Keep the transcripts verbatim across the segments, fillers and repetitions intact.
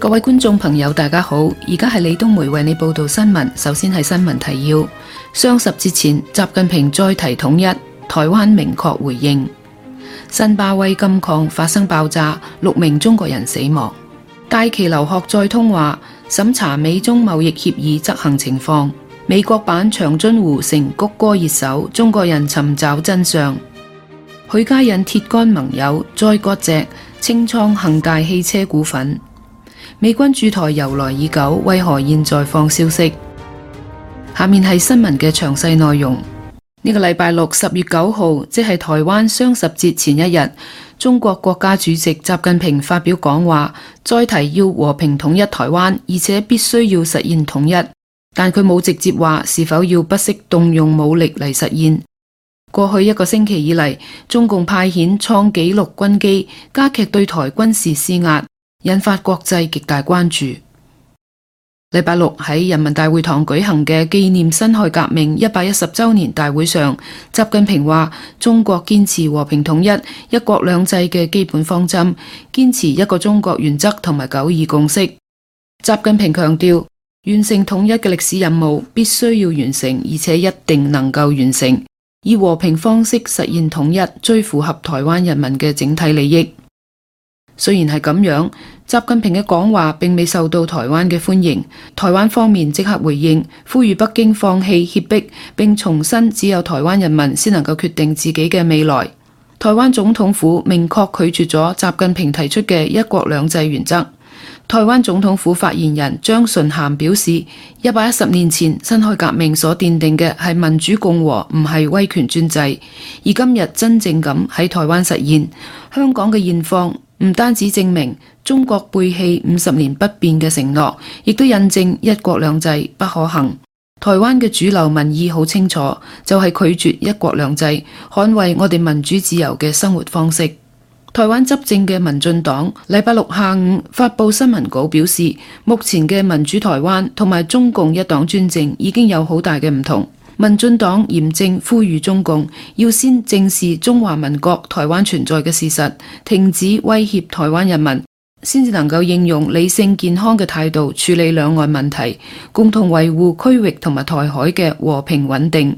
各位觀眾朋友大家好，而家係李東梅為你報道新聞。首先係新聞提要：雙十節前，習近平再提統一，台灣明確回應。新巴威金礦發生爆炸，六名中國人死亡。戴琪留學再通話，審查美中貿易協議執行情況。美國版長津湖成谷歌熱搜，中國人尋找真相。許家印鐵桿盟友再割席，清倉恒大汽車股份。美軍駐台由來已久，為何現在放消息？下面係新聞嘅詳細內容。呢個禮拜六十月九號，即係台灣雙十節前一日，中國國家主席習近平發表講話，再提要和平統一台灣，而且必須要實現統一，但佢冇直接話是否要不惜動用武力嚟實現。過去一個星期以嚟，中共派遣創紀錄軍機，加劇對台軍事施壓，引發國際極大關注。禮拜六喺人民大會堂舉行嘅紀念辛亥革命一百一十周年大會上，習近平話：中國堅持和平統一、一國兩制嘅基本方針，堅持一個中國原則同埋九二共識。習近平強調，完成統一嘅歷史任務必須要完成，而且一定能夠完成，以和平方式實現統一，最符合台灣人民嘅整體利益。雖然係咁樣，習近平嘅講話並未受到台灣嘅歡迎。台灣方面即刻回應，呼籲北京放棄脅迫，並重申只有台灣人民先能夠決定自己嘅未來。台灣總統府明確拒絕咗習近平提出嘅一國兩制原則。台灣總統府發言人張純涵表示，一百一十年前辛亥革命所奠定嘅係民主共和，唔係威權專制，而今日真正咁喺台灣實現。香港嘅現況唔單止證明中國背棄五十年不變嘅承諾，亦都印證一國兩制不可行。台灣嘅主流民意好清楚，就係拒絕一國兩制，捍衛我哋民主自由嘅生活方式。台灣執政嘅民進黨禮拜六下午發佈新聞稿表示，目前嘅民主台灣同埋中共一黨專政已經有好大嘅唔同。民進黨嚴正呼籲中共要先正視中華民國台灣存在嘅事實，停止威脅台灣人民，先至能夠應用理性健康嘅態度處理兩岸問題，共同維護區域同埋台海嘅和平穩定。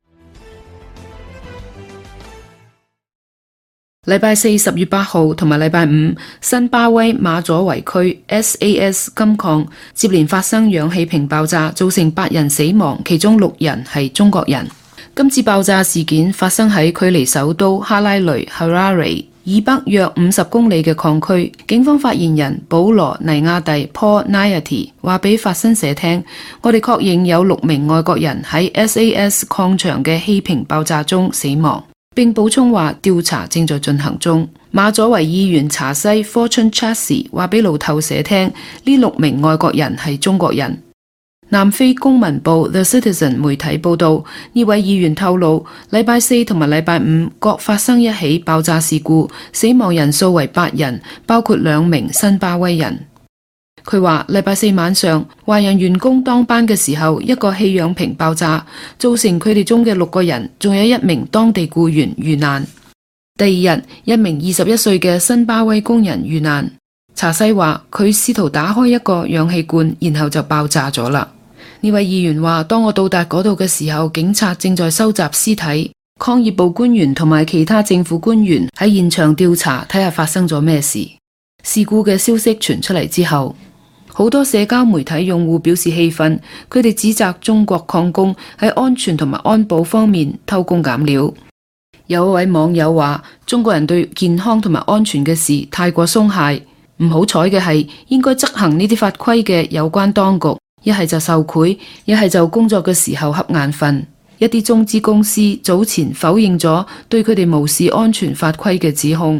禮拜四十月八號同埋禮拜五，新巴威馬佐維區 S A S 金礦接連發生氧氣瓶爆炸，造成八人死亡，其中六人係中國人。今次爆炸事件發生喺距離首都哈拉雷 Harare 以北約五十公里嘅礦區。警方發言人保羅尼亞蒂 Paul Nayati 話俾法新社聽，我哋確認有六名外國人喺 S A S 礦場嘅氣瓶爆炸中死亡。並補充話調查正在進行中。馬佐維議員查西 Fortune Chassis 話俾路透社聽，呢六名外國人係中國人。南非公民報 The Citizen 媒體報道，呢位議員透露，禮拜四同埋禮拜五各發生一起爆炸事故，死亡人數為八人，包括兩名新巴威人。佢話禮拜四晚上，華人員工當班嘅時候，一個氣氧瓶爆炸，造成佢哋中嘅六個人，仲有一名當地僱員遇難。第二日，一名二十一歲嘅新巴威工人遇難。查西話佢試圖打開一個氧氣罐，然後就爆炸咗啦。呢位議員話，當我到達嗰度嘅時候，警察正在收集屍體，礦業部官員同埋其他政府官員喺現場調查，睇下發生咗咩事。事故嘅消息傳出嚟之後，好多社交媒體用戶表示氣憤，佢哋指責中國礦工喺安全同埋安保方面偷工減料。有一位網友話，中國人對健康同埋安全嘅事太過鬆懈，唔好彩嘅係應該執行呢啲法規嘅有關當局，一係就受賄，一係就工作嘅時候瞌眼瞓。一啲中資公司早前否認咗對佢哋無視安全法規嘅指控。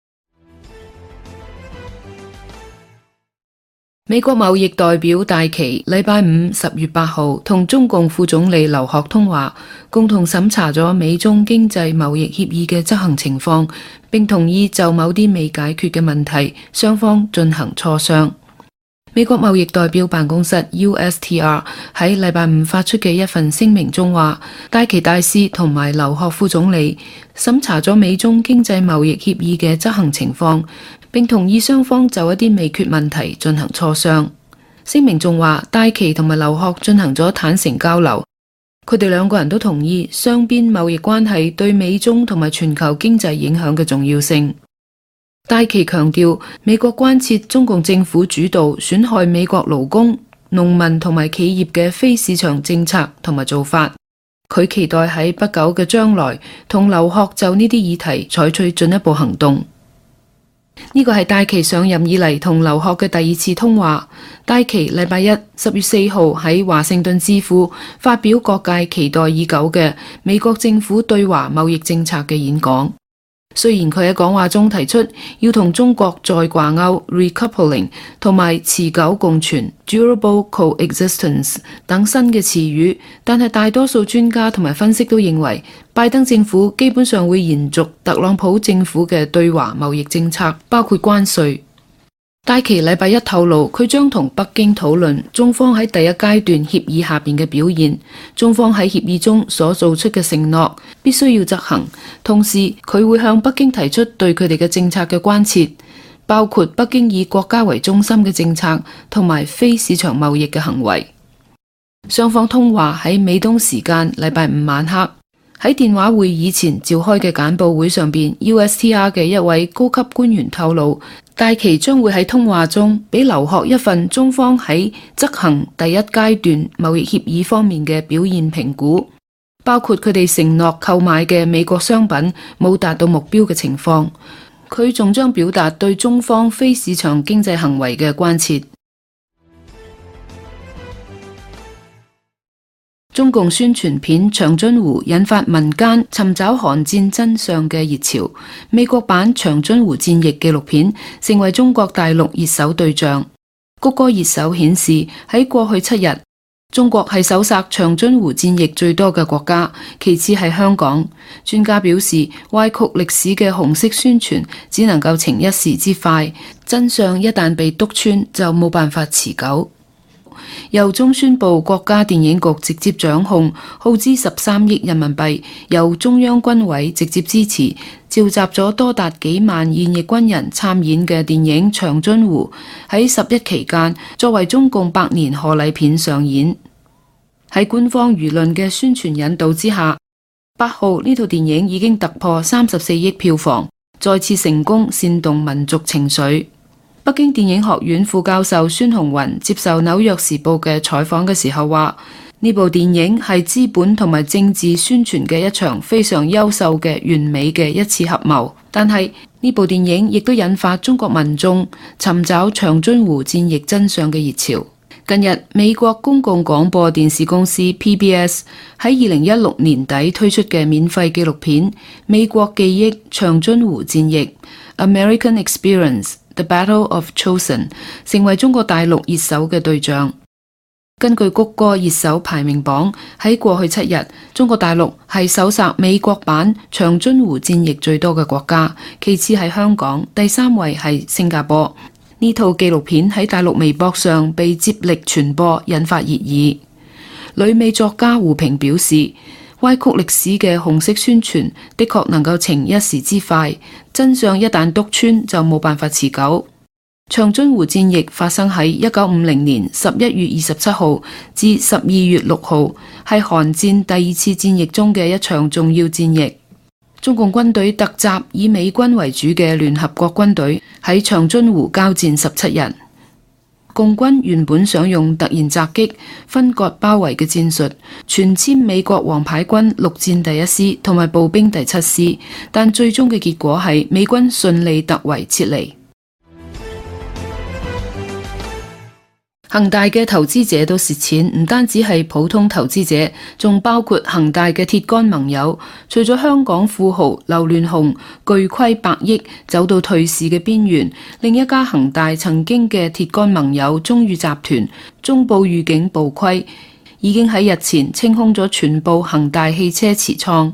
美國貿易代表戴琪禮拜五十月八號同中共副總理劉鶴通話，共同審查咗美中經濟貿易協議嘅執行情況，並同意就某啲未解決嘅問題，雙方進行磋商。美國貿易代表辦公室 U S T R 喺禮拜五發出嘅一份聲明中話，戴琪大使同埋劉鶴副總理審查咗美中經濟貿易協議嘅執行情況， 並同意雙方就一啲未決問題進行磋商。聲明仲話，戴琪同埋劉鶴進行咗坦誠交流，佢哋兩個人都同意雙邊貿易關係對美中同埋全球經濟影響嘅重要性。戴琪強調，美國關切中共政府主導損害美國勞工、農民同埋企業嘅非市場政策同埋做法。佢期待喺不久嘅將來同劉鶴就呢啲議題採取進一步行動。呢個係戴琪上任以嚟同劉鶴嘅第二次通話。戴琪禮拜一十月四號喺華盛頓智庫發表各界期待已久嘅美國政府對華貿易政策嘅演講。雖然佢喺講話中提出要同中國再掛鈎 recoupling 同埋持久共存 durable coexistence 等新嘅詞語，但係大多數專家同埋分析都認為，拜登政府基本上會延續特朗普政府嘅對華貿易政策，包括關稅。戴琪禮拜一透露，佢將同北京討論中方喺第一階段協議下邊嘅表現，中方喺協議中所做出嘅承諾必須要執行，同時佢會向北京提出對佢哋嘅政策嘅關切，包括北京以國家為中心嘅政策同埋非市場貿易嘅行為。雙方通話喺美東時間禮拜五晚黑。喺電話會議前召開嘅簡報會上邊 U S T R 嘅一位高級官員透露，戴琪將會喺通話中俾劉鶴一份中方喺執行第一階段貿易協議方面嘅表現評估，包括佢哋承諾購買嘅美國商品冇達到目標嘅情況。佢仲將表達對中方非市場經濟行為嘅關切。中共宣傳片《長津湖》引發民間尋找韓戰真相嘅熱潮，美國版《長津湖戰役》紀錄片成為中國大陸熱搜對象。谷歌熱搜顯示，喺過去七日，中國係搜索長津湖戰役最多嘅國家，其次係香港。專家表示，歪曲歷史嘅紅色宣傳只能夠逞一時之快，真相一旦被篤穿就冇辦法持久。由中宣部國家電影局直接掌控，耗資十三億人民幣，由中央軍委直接支持，召集咗多達幾萬現役軍人參演嘅電影《長津湖》，喺十一期間作為中共百年賀禮片上演。喺官方輿論嘅宣傳引導之下，八號呢套電影已經突破三十四億票房，再次成功煽動民族情緒。北京電影學院副教授孫紅雲接受紐約時報嘅採訪嘅時候話，呢部電影係資本同埋政治宣傳嘅一場非常優秀嘅完美嘅一次合謀，但係呢部電影亦都引發中國民眾尋找長津湖戰役真相嘅熱潮。近日，美國公共廣播電視公司 P B S 喺二零一六年底推出嘅免費紀錄片《美國記憶：長津湖戰役 American Experience：The Battle of Chosin》成為中國大陸熱搜嘅對象。根據谷歌熱搜排名榜，喺過去七日，中國大陸係搜索美國版長津湖戰役最多嘅國家，其次係香港，第三位係新加坡。呢套紀錄片喺大陸微博上被接力傳播，引發熱議。旅美作家胡平表示，歪曲歷史嘅紅色宣傳的確能夠逞一時之快，真相一旦篤穿就冇辦法持久。長津湖戰役發生喺一九五零年十一月二十七號至十二月六號，係韓戰第二次戰役中嘅一場重要戰役。中共軍隊突襲以美軍為主嘅聯合國軍隊，喺長津湖交戰十七日。共軍原本想用突然襲擊、分割包圍嘅戰術，全殲美國王牌軍陸戰第一師同埋步兵第七師，但最終嘅結果係美軍順利突圍撤離。恒大嘅投資者都蝕錢，唔單止係普通投資者，仲包括恒大嘅鐵桿盟友。除咗香港富豪劉鑾雄巨虧百億走到退市嘅邊緣，另一家恒大曾經嘅鐵桿盟友中裕集團中部預警暴虧，已經喺日前清空咗全部恒大汽車持倉。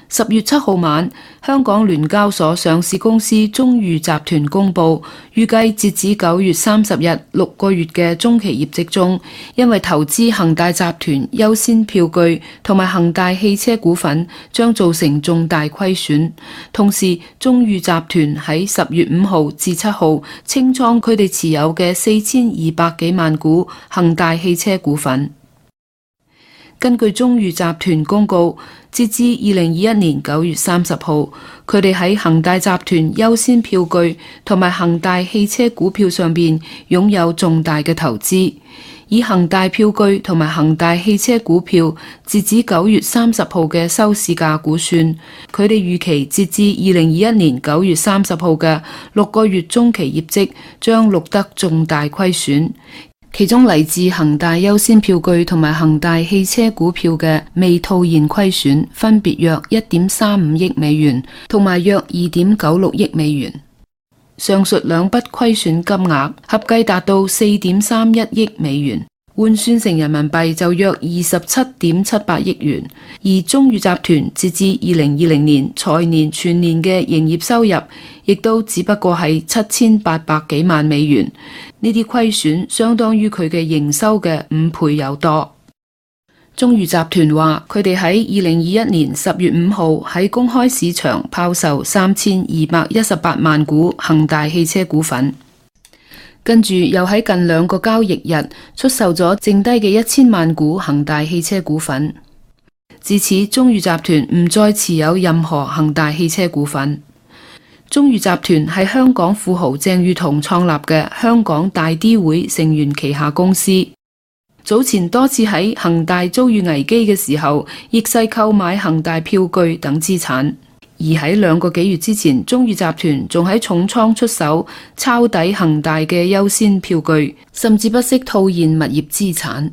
十月七號晚，香港聯交所上市公司中裕集團公佈，預計截至九月三十日六個月嘅中期業績中，因為投資恒大集團優先票據同埋恒大汽車股份，將造成重大虧損。同時，中裕集團喺十月五號至七號清倉佢哋持有嘅四千二百幾萬股恒大汽車股份。根據中裕集團公告，截至二零二一年九月三十號，佢哋喺恒大集團優先票據同埋恒大汽車股票上邊擁有重大嘅投資。以恒大票據同埋恒大汽車股票截至九月三十號嘅收市價估算，佢哋預期截至二零二一年九月三十號嘅六個月中期業績將錄得重大虧損。其中嚟自恒大優先票據同埋恒大汽車股票嘅未套現虧損，分別約一點三五億美元同埋約二點九六億美元。上述兩筆虧損金額合計達到四點三一億美元，換算成人民幣就約二十七點七八億元。而中裕集團截至二零二零年財年全年嘅營業收入，亦都只不過係七千八百幾萬美元。呢啲虧損相當於佢嘅營收嘅五倍有多。中裕集團話，佢哋喺二零二一年十月五號喺公開市場拋售三千二百一十八萬股恒大汽車股份，跟住又喺近兩個交易日出售咗剩低嘅一千萬股恒大汽車股份。自此，中裕集團唔再持有任何恒大汽車股份。中裕集團係香港富豪鄭裕彤創立嘅香港大 D 會成員旗下公司，早前多次喺恒大遭遇危機嘅時候逆勢購買恒大票據等資產，而喺兩個幾月之前，中裕集團仲喺重倉出手抄底恒大嘅優先票據，甚至不惜套現物業資產。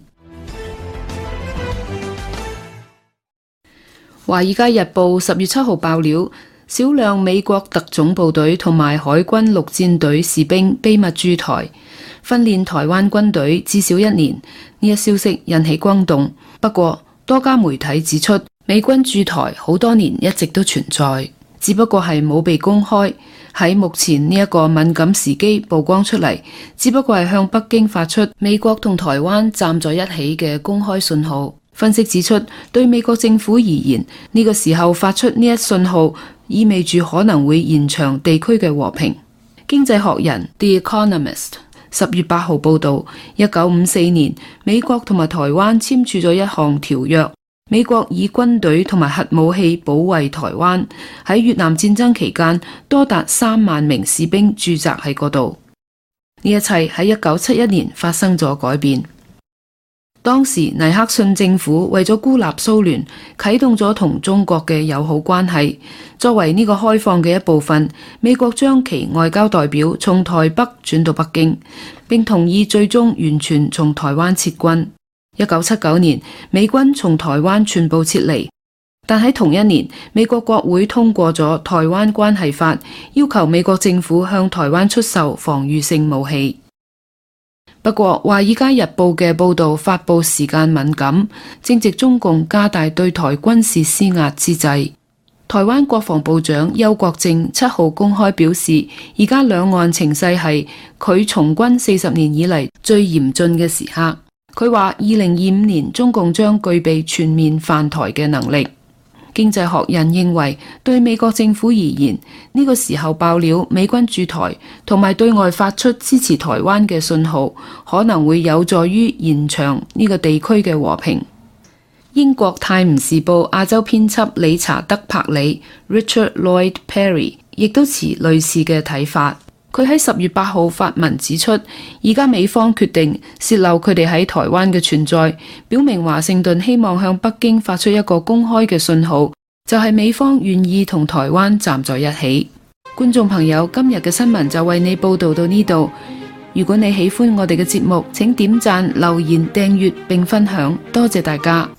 華爾街日報十月七號爆料，少量美國特種部隊同埋海軍陸戰隊士兵秘密駐台，訓練台灣軍隊至少一年。呢一消息引起轟動。不過，多家媒體指出，美軍駐台好多年一直都存在，只不過係冇被公開。喺目前呢一個敏感時機曝光出嚟，只不過係向北京發出美國同台灣站在一起嘅公開信號。分析指出，對美國政府而言，呢個時候發出呢一信號，意味住可能會延長地區嘅和平。經濟學人 The Economist 十月八號報道，一九五四年美國同埋台灣簽署咗一項條約，美國以軍隊同埋核武器保衛台灣。喺越南戰爭期間，多達三萬名士兵駐紮喺嗰度。呢一切喺一九七一年發生咗改變。當時尼克遜政府為咗孤立蘇聯，啟動咗同中國嘅友好關係。作為呢個開放嘅一部分，美國將其外交代表從台北轉到北京，並同意最終完全從台灣撤軍。一九七九年，美軍從台灣全部撤離，但喺同一年，美國國會通過咗《台灣關係法》，要求美國政府向台灣出售防禦性武器。不過，《華爾街日報》嘅報道發佈時間敏感，正值中共加大對台軍事施壓之際。台灣國防部長邱國正七號公開表示，而家兩岸情勢係佢從軍四十年以嚟最嚴峻嘅時刻。佢話，二零二五年中共將具備全面犯台嘅能力。經濟學人認為，對美國政府而言，呢個時候爆料美軍駐台同埋對外發出支持台灣嘅信號，可能會有助於延長呢個地區嘅和平。英國《泰晤士報》亞洲編輯理查德·柏里 （Richard Lloyd Perry） 亦都持類似嘅睇法。佢喺十月八號發文指出，而家美方決定洩漏佢哋喺台灣嘅存在，表明華盛頓希望向北京發出一個公開嘅信號，就係美方願意同台灣站在一起。觀眾朋友，今日嘅新聞就為你報道到呢度。如果你喜歡我哋嘅節目，請點讚、留言、訂閱並分享，多謝大家。